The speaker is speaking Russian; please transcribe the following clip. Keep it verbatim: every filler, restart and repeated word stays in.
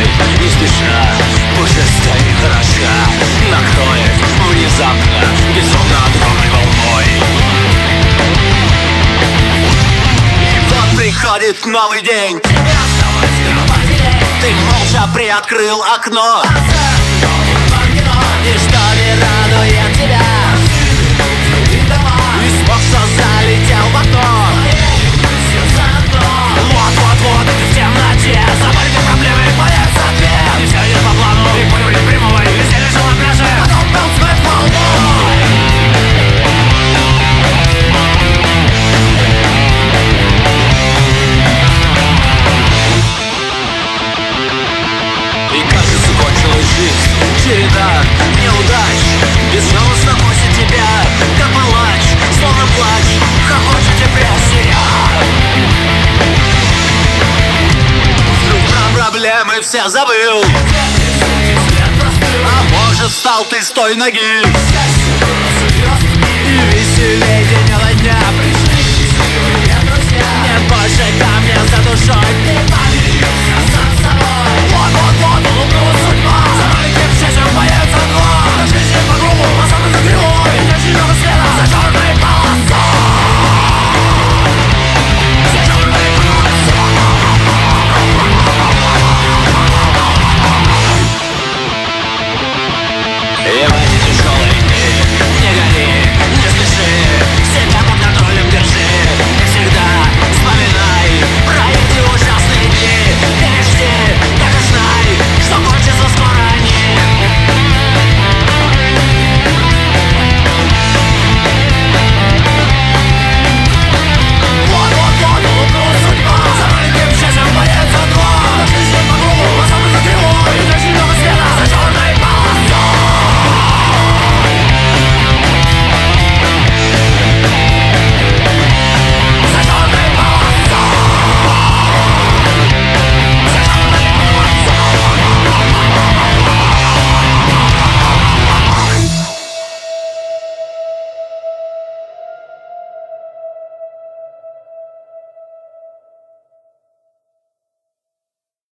Не спеша, пушистая и хороша, накроет внезапно, безумно огромной волной. И вот приходит новый день, ты молча приоткрыл окно. Ничто не радует тебя, и смог, что залетел в окно. Вот-вот-вот, ты в темноте, забыли ты проблемы, появится ответ. Не все идет по плану, и пулю не прямого, и везде лежал на пляже, потом был смерть волной. И кажется, кончилась жизнь, череда неудач безжалостно косит тебя, как палач, словно плач, хохочет депрессия. Вдруг про проблемы все забыл, а может, встал ты с той ноги, и веселей день ото дня. Нет больше камня за душой.